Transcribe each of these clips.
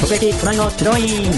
突撃隣の治療院。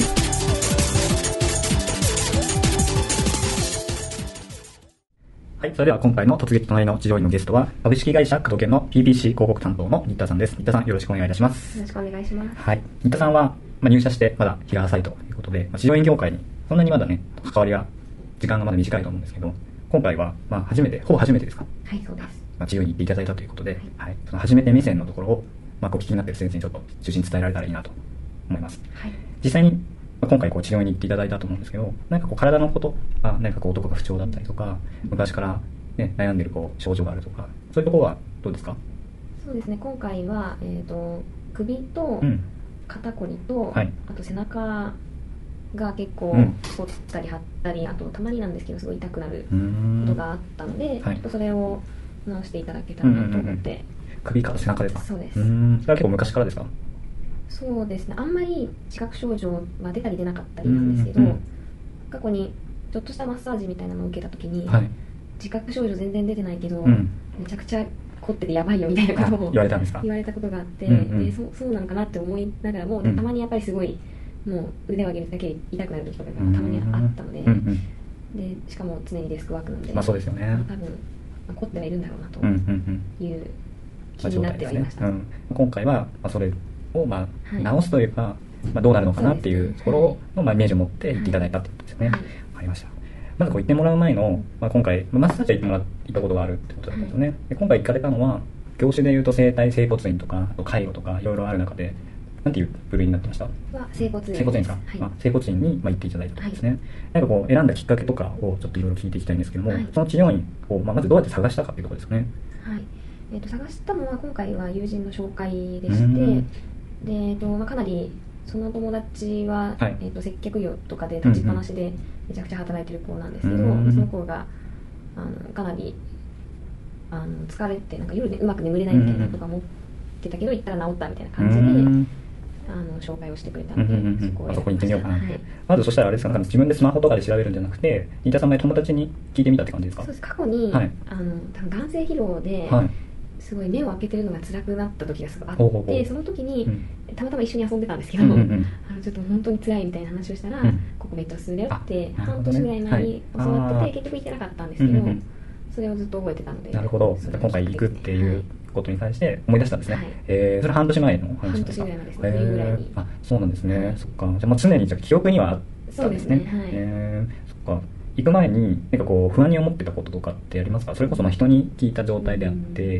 はい、それでは今回の突撃隣の治療院のゲストは株式会社加藤研の PPC 広告担当の新田さんです。新田さん、よろしくお願いいたします。 よろしくお願いします。 はい、新田さんは、入社してまだ日が浅いということで、治療院業界にそんなにまだね関わりが時間がまだ短いと思うんですけど、今回はほぼ初めてですか？ はい、そうです。 治療院に行っていただいたということで、はい、その初めて目線のところをお聞きになっている先生にちょっと中心に伝えられたらいいなと思います。 はい、実際に今回治療院に行っていただいたと思うんですけど、体のこと、どこか不調だったりとか、昔から悩んでる症状があるとか、そういうところはどうですか？ そうですね、今回は、首と肩こりと、あと背中が結構反ったり張ったり、あとたまになんですけどすごい痛くなることがあったので、ちょっとそれを直していただけたらなと思って。 首から背中ですか？ そうです。 それは結構昔からですか？ そうですね、あんまり自覚症状は出たり出なかったりなんですけど、過去にちょっとしたマッサージみたいなのを受けた時に、自覚症状全然出てないけど、めちゃくちゃ凝っててやばいよみたいなことを言われたことがあって、でそうなのかなって思いながらも、たまにやっぱりすごいもう腕を上げるだけで痛くなる時とかがたまにあったので、でしかも常にデスクワークなので、 そうですよね、 多分凝ってはいるんだろうなという気になってはいました。 今回はそれを直すというか、どうなるのかなっていうところのイメージを持って行っていただいたってことですよね。わかりました。まず行ってもらう前の、今回マッサージは行ったことがあるってことだったんですよね。で今回行かれたのは業種でいうと整骨院とか介護とかいろいろある中で、なんていう部類になってました？ 整骨院ですか？整骨院に行っていただいたとですね。選んだきっかけとかをちょっといろいろ聞いていきたいんですけども、その治療院をまずどうやって探したかっていうところですよね。 探したのは今回は友人の紹介でして、でかなりその友達は、接客業とかで立ちっぱなしでめちゃくちゃ働いてる子なんですけど、その子がかなり疲れて夜でうまく眠れないみたいなことが思ってたけど、行ったら治ったみたいな感じで紹介をしてくれたので、 そこに行ってみようかなって。まずそしたらあれですか、自分でスマホとかで調べるんじゃなくて、新田さんの友達に聞いてみたって感じですか？ そうです。過去に、多分眼精疲労で、すごい目を開けてるのが辛くなった時がすごいあって、その時にたまたま一緒に遊んでたんですけど、ちょっと本当に辛いみたいな話をしたら、ここめっちゃおすすめだよって半年ぐらい前に教わってて、結局行ってなかったんですけど、それをずっと覚えてたので。 なるほど。今回行くっていうことに対して思い出したんですね。それ半年前の話半年ぐらい前ですね。冬ぐらいに。 そうなんですね。そっか。じゃあ常に記憶にはあったんですね。そっか。行く前に不安に思ってたこととかってありますか？それこそ人に聞いた状態であって、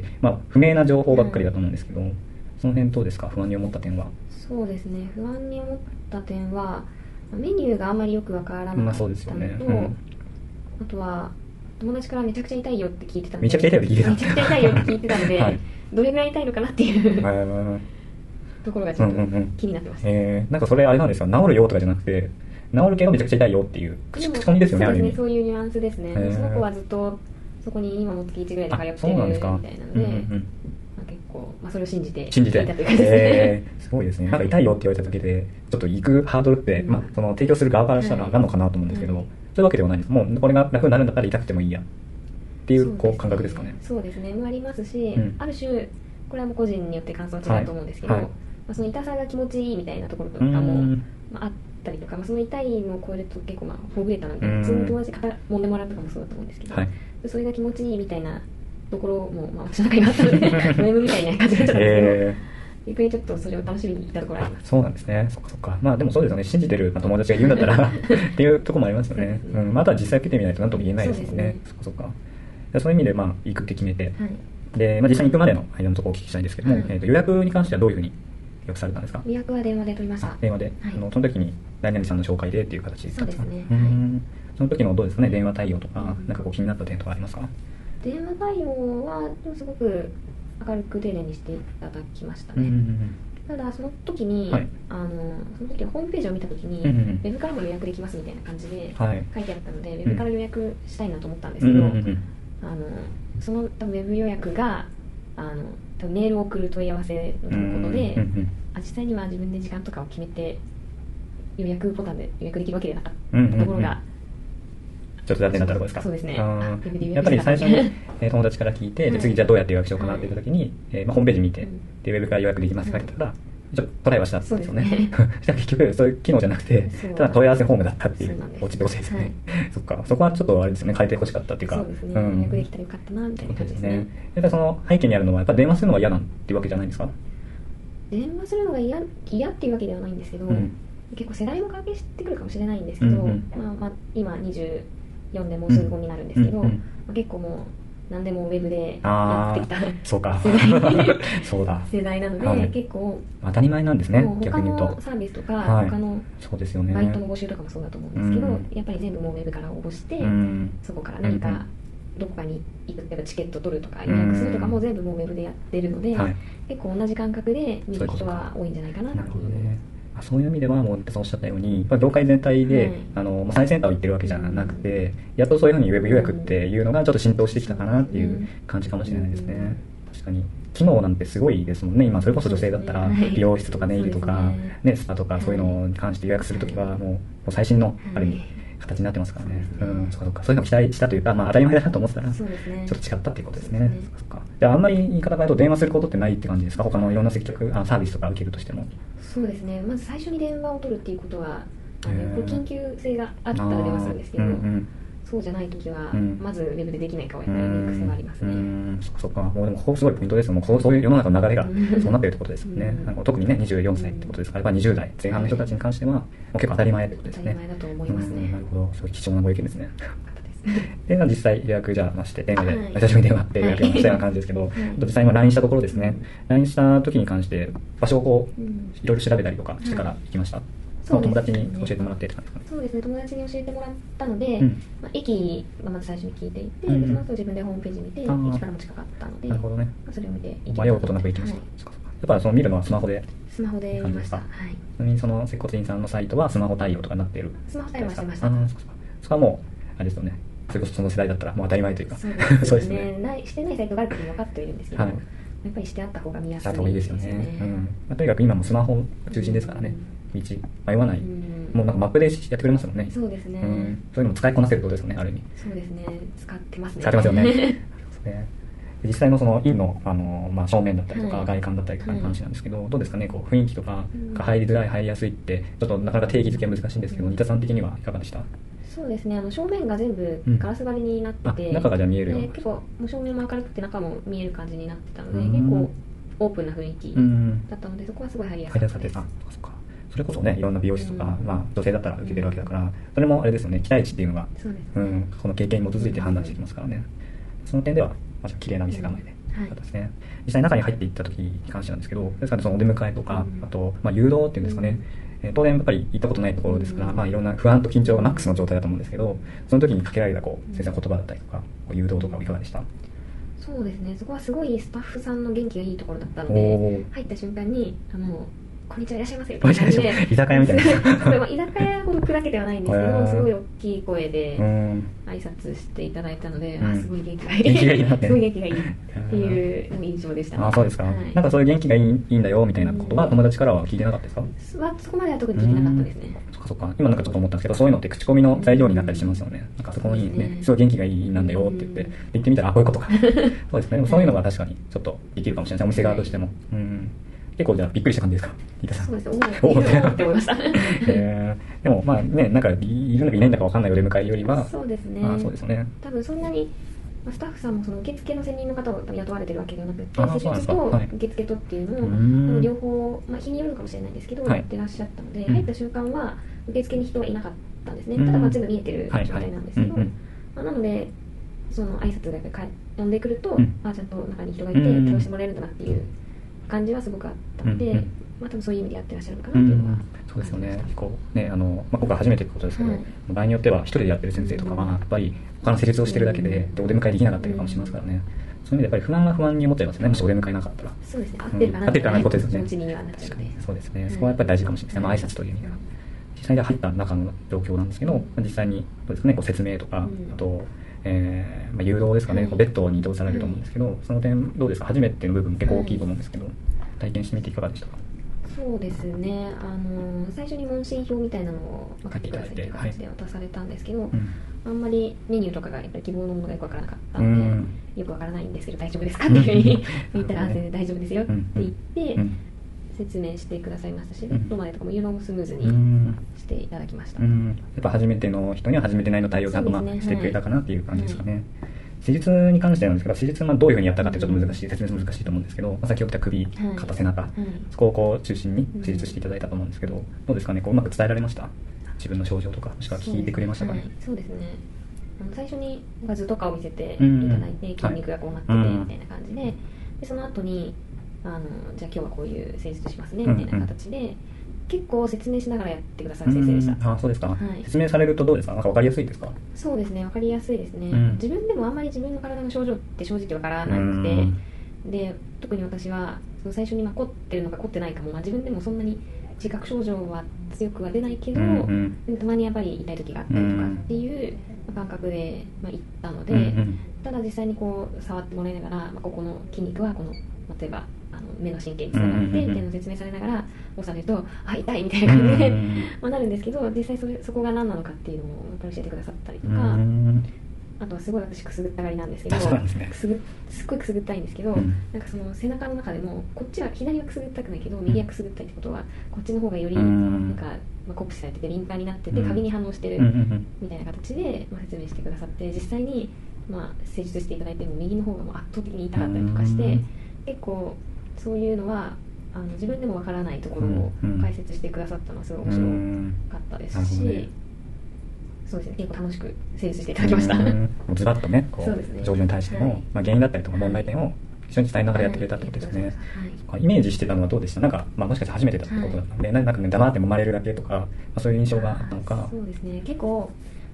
不明な情報ばっかりだと思うんですけど、その辺どうですか？不安に思った点は。そうですね、 不安に思った点はメニューがあんまりよくわからなかったのと、あとは友達からめちゃくちゃ痛いよって聞いてたので、 めちゃくちゃ痛いよって聞いてたので、 どれぐらい痛いのかなっていうところがちょっと気になってます。 それあれなんですよ、治るよとかじゃなくて、治るけどめちゃくちゃ痛いよっていう口コミですよね。 そうですね、そういうニュアンスですね。その子はずっとそこに今も月1ぐらいで通ってるみたいなので、結構それを信じていたという感じですね。 すごいですね。痛いよって言われただけでちょっと行くハードルってその提供する側からしたらあるのかなと思うんですけど、そういうわけではないです。もうこれが楽になるんだったら痛くてもいいやっていう感覚ですかね。 そうですね、もありますし、ある種これはもう個人によって感想は違うと思うんですけど、その痛さが気持ちいいみたいなところとかもあったりとか、その痛いのを超えると結構ほぐれたので、普通の友達に肩揉んでもらうとかもそうだと思うんですけど、それが気持ちいいみたいなところも私の中にあったのでド M みたいな感じになっちゃったんですけど、逆にちょっとそれを楽しみに行ったところあります。 そうなんですね。そっか。でもそうですよね、信じてる友達が言うんだったらっていうところもありますよね。あとは実際受けてみないと何とも言えないですもんね。そっか。そういう意味で行くって決めて、で実際に行くまでの間のところをお聞きしたいんですけども、予約に関してはどういうふうに予約されたんですか？ 予約は電話で取りました。 電話で、その時に何々さんの紹介でっていう形だったんですか？ そうですね。 その時のどうですかね、電話対応とか、気になった点とかありますか？ 電話対応はすごく明るく丁寧にしていただきましたね。ただその時に、その時ホームページを見た時に、ウェブからも予約できますみたいな感じで書いてあったので、ウェブから予約したいなと思ったんですけど、その多分ウェブ予約が多分メールを送る問い合わせのことで、実際には自分で時間とかを決めて予約ボタンで予約できるわけでなかったところが、 ちょっと残念だったところですか？ そうですね。 やっぱり最初に友達から聞いて、次じゃあどうやって予約しようかなって言った時に、ホームページ見て、でウェブから予約できますかって言ったらちょっとトライはしたんですよね。 そうですね結局そういう機能じゃなくて、ただ問い合わせフォームだったっていうオチってことですよね。そっか、そこはちょっとあれですよね、変えてほしかったっていうか。 そうですね、予約できたらよかったなみたいな感じですね。 やっぱりその背景にあるのはやっぱ電話するのが嫌なんていうわけじゃないんですか？ 電話するのが嫌っていうわけではないんですけど、結構世代も関係してくるかもしれないんですけど、今24でもうすぐ5になるんですけど、結構もう何でもウェブでやってきたそうかそうだ世代なので、結構当たり前なんですね。逆に言うと他のサービスとか、他のそうですよね、 バイトの募集とかもそうだと思うんですけど、やっぱり全部もうウェブから応募して、そこから何かどこかに行く、チケット取るとか予約するとかも全部もうウェブでやってるので、結構同じ感覚で見る人は多いんじゃないかなっていう。 そういう意味ではもうおっしゃったように業界全体で、最先端を言ってるわけじゃなくて、やっとそういうふうにウェブ予約っていうのがちょっと浸透してきたかなっていう感じかもしれないですね。確かに機能なんてすごいですもんね。今それこそ女性だったら美容室とかネイルとか、スパとかそういうのに関して予約するときはもう最新のある意味形になってますからね。そういうのを期待したというか、当たり前だなと思ってたらちょっと違ったっていうことですね。じゃああんまり言い方変えると電話することってないって感じですか？他のいろんな接客サービスとか受けるとしても。 そうですね、まず最初に電話を取るっていうことは緊急性があったら電話するんですけど、そうじゃないときは、まずウェブでできないかをやっぱり癖がありますね。 そっか、もうでもここすごいポイントですよ。もうそういう世の中の流れがそうなっているってことですよね。特にね、24歳ってことですから、20代前半の人たちに関しては、もう結構当たり前ってことですね。 当たり前だと思いますね。 なるほど、すごい貴重なご意見ですね。で実際予約じゃまして電話で久しぶりに電話って予約したような感じですけど、実際今 LINE したところですね、 LINE した時に関して場所をこういろいろ調べたりとかしてから行きました。友達に教えてもらってって感じですかね。 そうですね、友達に教えてもらったので、駅がまず最初に聞いていて、その後自分でホームページ見て、駅からも近かったので、なるほどね、それを見て迷うことなく行きました。やっぱその見るのはスマホで見ました。ちなみにその接骨院さんのサイトはスマホ対応とかになっている？ スマホ対応はしてました。 そこはもうあれですよね、それこそその世代だったらもう当たり前というか。 そうですね、してないサイトがあることも分かっているんですけど、やっぱりしてあった方が見やすいですよね。とにかく今もスマホ中心ですからね。道迷わない、もうなんかマップでやってくれますもんね。 そうですね、 そういうのも使いこなせるってことですよね、ある意味。 そうですね、使ってますね。 使ってますよね実際のその院の、正面だったりとか外観だったりとかの話なんですけど、どうですかね、こう雰囲気とかが入りづらい入りやすいってちょっとなかなか定義づけ難しいんですけど、新田さん的にはいかがでした？ そうですね、正面が全部ガラス張りになってて、 中がじゃ見えるような、 結構もう正面も明るくて中も見える感じになってたので、結構オープンな雰囲気だったので、そこはすごい入りやすかったです。 それこそね、いろんな美容室とか、女性だったら受けてるわけだから、それもあれですよね、期待値っていうのがこの経験に基づいて判断してきますからね。その点では綺麗な店構えでよかったですね。実際中に入っていった時に関してなんですけど、ですからそのお出迎えとか、あと誘導っていうんですかね、当然やっぱり行ったことないところですから、いろんな不安と緊張がマックスの状態だと思うんですけど、その時にかけられた先生の言葉だったりとか誘導とかはいかがでした？ そうですね、そこはすごいスタッフさんの元気がいいところだったので、入った瞬間にこんにちはいらっしゃいませみたいな感じで、 居酒屋みたいな居酒屋ほど砕けてはないんですけど、すごい大きい声で挨拶していただいたので、すごい元気がいい、すごい元気がいいっていう印象でしたね。 そうですか。なんかそういう元気がいいんだよみたいなことは友達からは聞いてなかったですか？そこまでは特に聞いてなかったですね。 そっか。今なんかちょっと思ったんですけど、そういうのって口コミの材料になったりしますよね。なんかそこにね、すごい元気がいいなんだよって言ってみたら、こういうことか。そうですね。でもそういうのが確かにちょっとできるかもしれない。お店側としても。結構じゃあびっくりした感じですか？ そうです。思って思いました。 でもなんかいるのかいないんだかわかんないお出迎えよりは、 そうですね。 そうですね。 多分そんなにスタッフさんもその受付の専任の方を雇われてるわけではなくて、施術と受付とっていうのを両方、日によるかもしれないんですけど、やってらっしゃったので、入った瞬間は受付に人はいなかったんですね。ただ全部見えてる状態なんですけど、なのでその挨拶がやっぱり呼んでくると、ちゃんと中に人がいて対応してもらえるんだなっていう感じはすごくあったので、多分そういう意味でやってらっしゃるのかなっていうのは。 そうですよね。今回初めてってことですけど、場合によっては一人でやってる先生とかはやっぱり他の施術をしてるだけでお出迎えできなかったりかもしれますからね。そういう意味でやっぱり不安は不安に思っちゃいますね。もしお出迎えなかったら。 そうですね。合ってるかなっていうことですよね。気持ちにはなっちゃうので。 そうですね。そこはやっぱり大事かもしれないですね。挨拶という意味では。実際に入った中の状況なんですけど、実際にどうですかね、説明とか、あと誘導ですかね、ベッドに移動されると思うんですけど、その点どうですか？初めての部分結構大きいと思うんですけど、体験してみていかがでしたか？ そうですね、最初に問診票みたいなのを書いてくださいという形で渡されたんですけど、あんまりメニューとかがやっぱり希望のものがよくわからなかったので、よくわからないんですけど大丈夫ですかっていうふうに言ったら、全然大丈夫ですよって言って、 説明してくださいましたし、ベッドまでとかも言うのもスムーズにしていただきました。 やっぱ初めての人には初めてないの対応をちゃんとしてくれたかなっていう感じですかね。施術に関してなんですけど、施術はどういうふうにやったかってちょっと難しい、説明難しいと思うんですけど、先ほど言った首、肩、背中、そこをこう中心に施術していただいたと思うんですけど、どうですかね、こううまく伝えられました？自分の症状とか、もしくは聞いてくれましたかね。 そうですね。最初に図とかを見せていただいて、筋肉がこうなっててみたいな感じで、その後にじゃあ今日はこういう施術しますねみたいな形で、結構説明しながらやってくださる先生でした。 そうですか、説明されるとどうですか？なんか分かりやすいですか？ そうですね、分かりやすいですね。自分でもあんまり自分の体の症状って正直分からなくて、で特に私はその最初に凝ってるのか凝ってないかも、自分でもそんなに自覚症状は強くは出ないけど、たまにやっぱり痛い時があったりとかっていう感覚で行ったので、ただ実際にこう触ってもらいながら、ここの筋肉はこの例えば目の神経につながってっていうのを説明されながら押されると痛いみたいな感じでなるんですけど、実際そこが何なのかっていうのをやっぱり教えてくださったりとか、あとはすごい私くすぐったがりなんですけど、すっごいくすぐったいんですけど、なんかその背中の中でもこっちは左はくすぐったくないけど右はくすぐったいってことは、こっちの方がよりなんか酷使されてて敏感になってて過敏に反応してるみたいな形で説明してくださって、実際に施術していただいても右の方がもう圧倒的に痛かったりとかして、結構そういうのは自分でもわからないところを解説してくださったのはすごい面白かったですし、そうですね、結構楽しく施術していただきました。 ズバッとね、こう症状に対しての原因だったりとか問題点を一緒に伝えながらやってくれたってことですね。イメージしてたのはどうでした？なんか、もしかして初めてだってことだったので、なんかね、黙って揉まれるだけとか、そういう印象があったのか。 そうですね、結構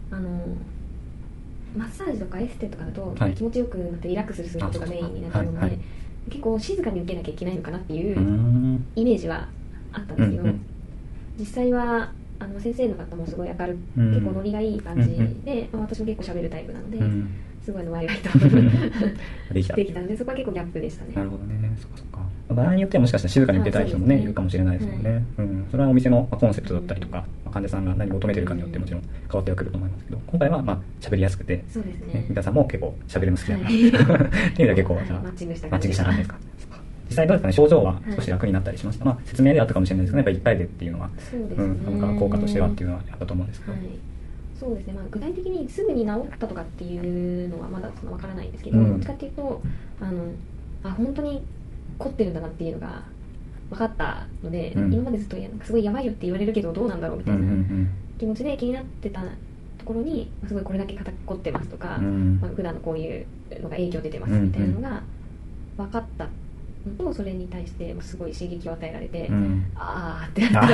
マッサージとかエステとかだと気持ちよくなってリラックスすることがメインになってるので、結構静かに受けなきゃいけないのかなっていうイメージはあったんですけど、実際は先生の方もすごい明るく、結構ノリがいい感じで、私も結構喋るタイプなので、すごいワイワイとできたので、そこは結構ギャップでしたね。 なるほどね。そっかそっか。場合によってはもしかしたら静かに受けたい人もね、いるかもしれないですもんね。それはお店のコンセプトだったりとか、患者さんが何を求めてるかによってもちろん変わってはくると思いますけど、今回は喋りやすくて、 そうですね、 三田さんも結構喋るの好きだなっていう意味では結構マッチングした感じですか。実際どうですかね、症状は少し楽になったりしました？説明であったかもしれないですけど、やっぱり1回でっていうのは、効果としてはっていうのはあったと思うんですけど。 そうですね、具体的にすぐに治ったとかっていうのはまだわからないんですけど、どっちかっていうと本当に凝ってるんだなっていうのが分かったので、今までずっとすごいやばいよって言われるけどどうなんだろうみたいな気持ちで気になってたところに、すごいこれだけ肩凝ってますとか、普段のこういうのが影響出てますみたいなのが分かったのと、それに対してすごい刺激を与えられて、あーってな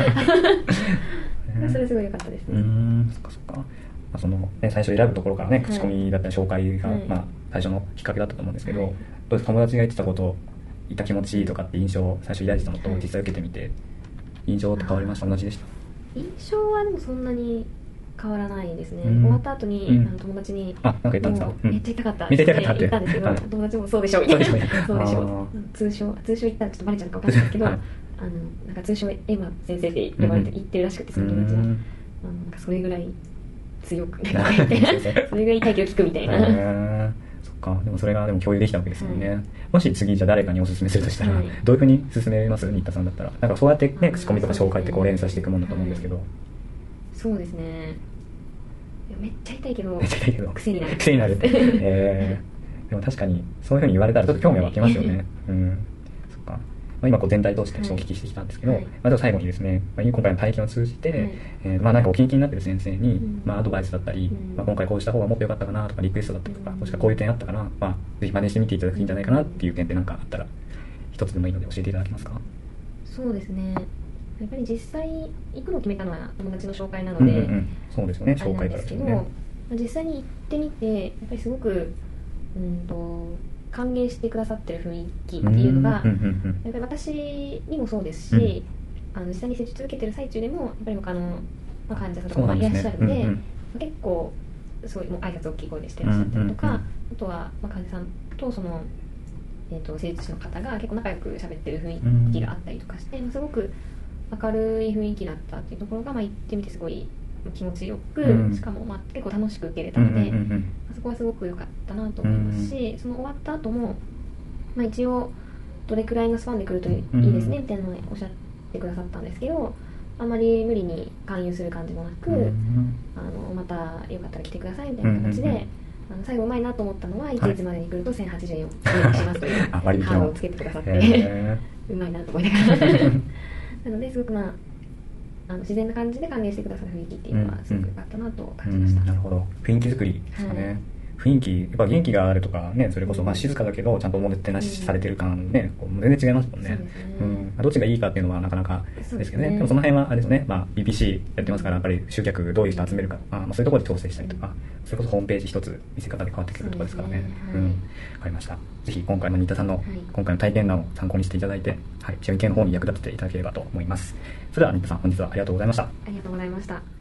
ってそれすごい良かったですね。 そっかそっか。最初選ぶところからね、口コミだったり紹介が、最初のきっかけだったと思うんですけど、どうですか、友達が言ってたこと言った気持ちいいとかって印象を最初抱いてたのと、実際受けてみて印象って変わりました？同じでした？ 印象はでもそんなに変わらないですね。終わった後に友達になんか言ったんですか？ めっちゃ痛かったって言ったんですけど、友達もそうでしょみたいな、そうでしょ、通称言ったらちょっとバレちゃうか分かんないですけど、なんか通称エマ先生って呼ばれて言ってるらしくて、その友達はなんかそれぐらい強くそれぐらい体型を聞くみたいな。 そっか。でもそれがでも共有できたわけですよね。もし次じゃ誰かにお勧めするとしたら、どういうふうに勧めます？新田さんだったら。なんかそうやってね、口コミとか紹介って連鎖していくもんだと思うんですけど。 そうですね、めっちゃ痛いけど癖になるでも確かにそういうふうに言われたらちょっと興味は湧きますよね。そっか。今全体通してお聞きしてきたんですけど、では最後にですね、今回の体験を通じて、なんかお気に気になってる先生に、アドバイスだったり、今回こうした方がもっと良かったかなとか、リクエストだったりとか、もしくはこういう点あったかな、ぜひ真似してみていただくといいんじゃないかなっていう点で何かあったら一つでもいいので教えていただけますか？ そうですね、やっぱり実際行くのを決めたのは友達の紹介なので、 そうですよね、紹介からですよね。 実際に行ってみて、やっぱりすごく歓迎してくださってる雰囲気っていうのが、やっぱり私にもそうですし、実際に施術受けてる最中でもやっぱり他の患者さんとかもいらっしゃるので、結構すごいもう挨拶大きい声でしてらっしゃったりとか、あとは患者さんとその施術師の方が結構仲良く喋ってる雰囲気があったりとかして、すごく明るい雰囲気だったっていうところが、行ってみてすごい気持ちよく、しかも結構楽しく受けれたので、そこはすごく良かったなと思いますし、その終わった後も、一応どれくらいのスパンで来るといいですねみたいなのをおっしゃってくださったんですけど、あまり無理に勧誘する感じもなく、またよかったら来てくださいみたいな形で、最後うまいなと思ったのは、いついつまでに来ると1080円をお願いしますというハードをつけてくださってうまいなと思いながらなのですごく自然な感じで歓迎してくださる雰囲気っていうのはすごく良かったなと感じました。 なるほど。雰囲気作りですかね。雰囲気、やっぱ元気があるとかね、それこそ静かだけどちゃんとおもてなしされてる感ね、全然違いますもんね。どっちがいいかっていうのはなかなかですけどね。でもその辺はあれですね、BPC やってますから、やっぱり集客どういう人集めるか、そういうところで調整したりとか、それこそホームページ一つ見せ方で変わってくるところですからね。わかりました。ぜひ今回の新田さんの今回の体験談を参考にしていただいて、治療院系の方に役立てていただければと思います。それでは新田さん、本日はありがとうございました。 ありがとうございました。